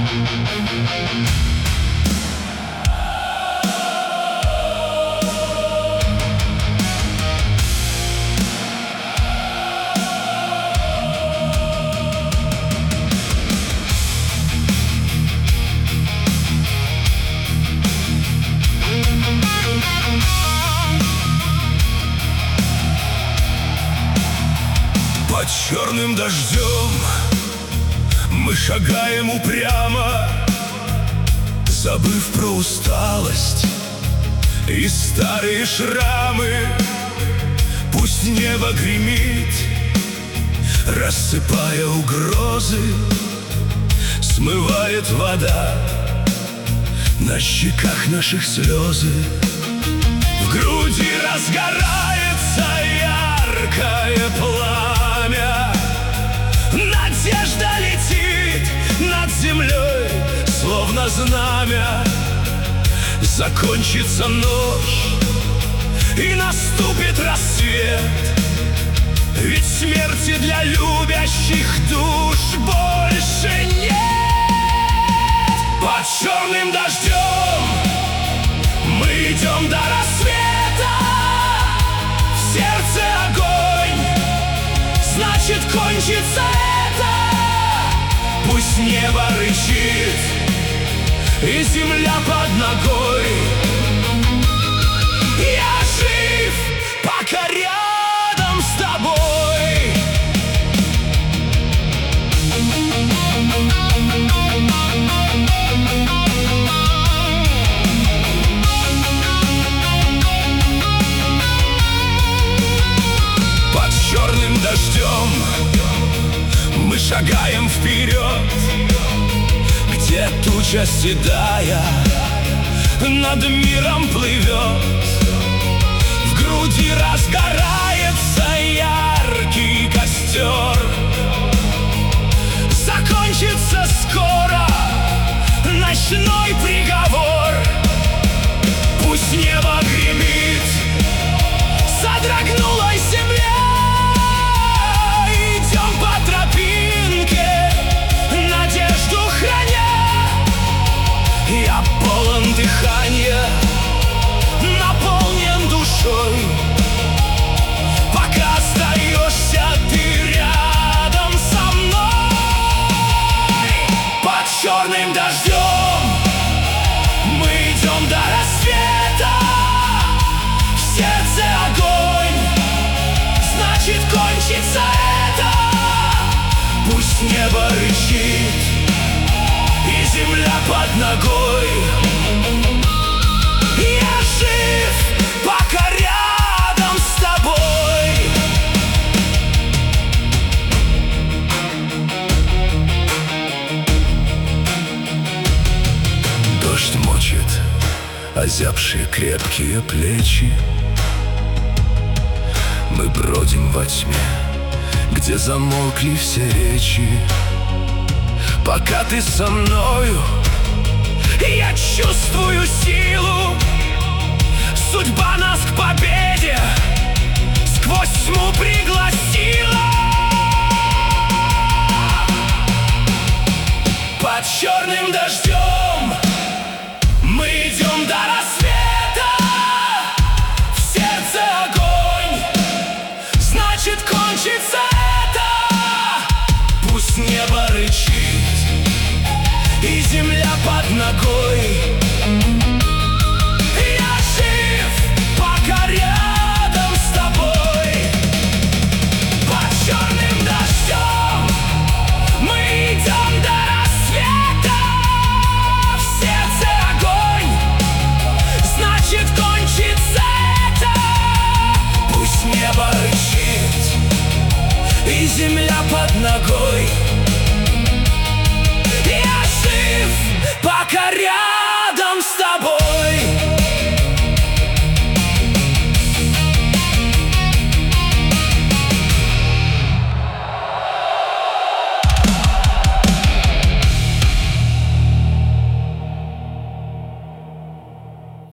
Под черным дождем мы шагаем упрямо, забыв про усталость и старые шрамы. Пусть небо гремит, рассыпая угрозы, смывает вода на щеках наших слезы. В груди разгорается яркое пламя, надежда летит над землей, словно знамя. Закончится ночь и наступит рассвет, ведь смерти для любящих душ больше нет. Под черным дождем мы идем до рассвета, в сердце огонь, значит кончится это. Пусть небо рычит и земля под ногой. Я жив, пока рядом с тобой. Под черным дождем мы шагаем вперед, где туча седая над миром плывет. В груди разгорается яркий костер. Закончится скоро ночной приговор. Пусть небо гремит, содрогнулась земля. Идем по тропинке, надежду храня. Я полон дыхания, наполнен душой. Пока остаешься ты рядом со мной. Под черным дождем мы идем до рассвета, в сердце огонь, значит кончится это. Пусть небо рычит и земля под ногой. Я жив, пока рядом с тобой. Дождь мочит озябшие крепкие плечи. Мы бродим во тьме, где замолкли все речи. Пока ты со мною, я чувствую силу. Судьба нас к победе сквозь тьму пригласила. Под черным дождем мы идем до рассвета, в сердце огонь, значит кончится это. Пусть небо рычит и земля под ногой. Я жив, пока рядом с тобой. Под черным дождем мы идем до рассвета, в сердце огонь, значит кончится это. Пусть небо рычит и земля под ногой. Я жив, пока